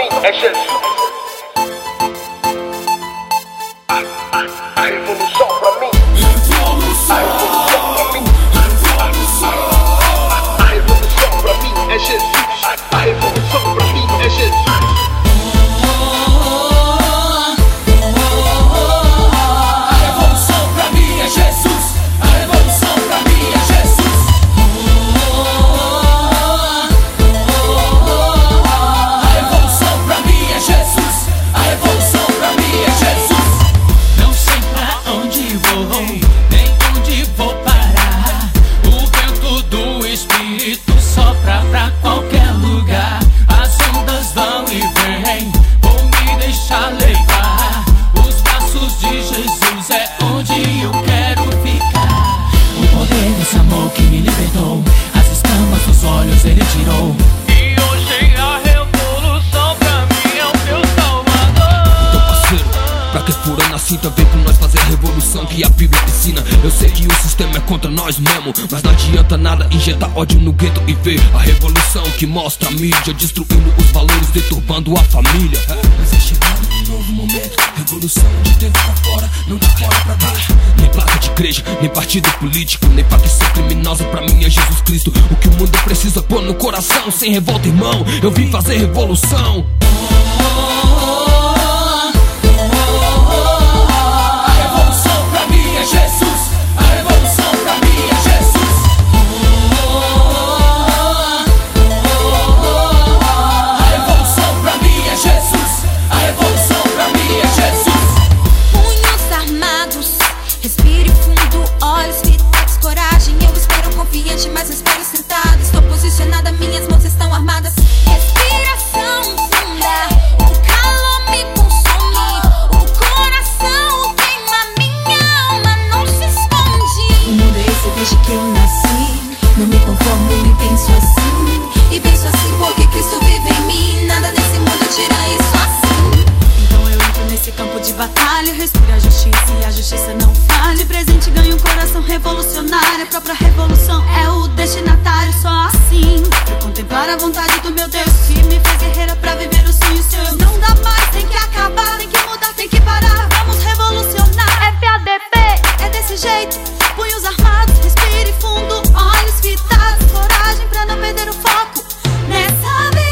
mim é Jesus. A revolução pra mim. A revolução pra mim. A revolução pra mim é Jesus. A revolução pra mim é Jesus. Sopra pra qualquer lugar, as ondas vão e vêm, vou me deixar levar. Os braços de Jesus é onde eu quero ficar. O poder desse amor que me libertou, as escamas dos olhos ele tirou. E hoje a revolução pra mim é o meu salvador. Então parceiro, pra que furando a cinta, vem com nós fazer a revolução que a Bíblia ensina. Eu sei que o sistema é contra nós mesmo, mas não adianta nada injetar ódio no gueto e ver a revolução que mostra a mídia destruindo os valores, deturbando a família. Mas é chegado um novo momento, revolução de dentro pra fora, não dá hora pra baixo. Nem placa de igreja, nem partido político, nem facção criminosa, pra mim é Jesus Cristo. O que o mundo precisa pôr no coração, sem revolta irmão, eu vim fazer revolução. Respire fundo, olhos fitados, coragem. Eu espero confiante, mas espero sentado. Estou posicionada, minhas mãos estão armadas. Respiração funda, o calor me consome. O coração queima, minha alma não se esconde. O mundo é esse desde que eu nasci. Não me conformo e penso assim. E penso assim porque Cristo vive em mim. Nada nesse mundo tira isso assim. Então eu entro nesse campo de batalha. Respiro a justiça e a justiça não falha. Presente ganha um coração revolucionário. A própria revolução é o destinatário. Só assim pra contemplar a vontade do meu Deus, que me fez guerreira pra viver os sonhos seus. Não dá mais, tem que acabar, tem que mudar, tem que parar. Vamos revolucionar. FADP é desse jeito, punhos armados, respire fundo, olhos fitados, coragem pra não perder o foco nessa viagem.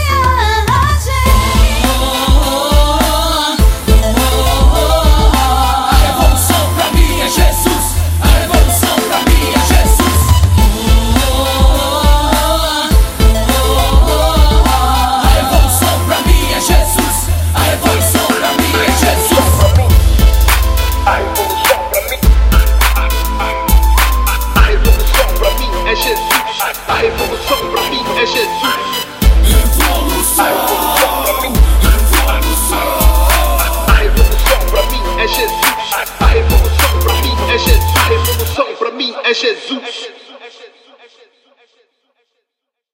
A revolução pra mim é Jesus. A revolução pra mim é Jesus. A revolução pra mim é Jesus. A revolução pra mim é Jesus.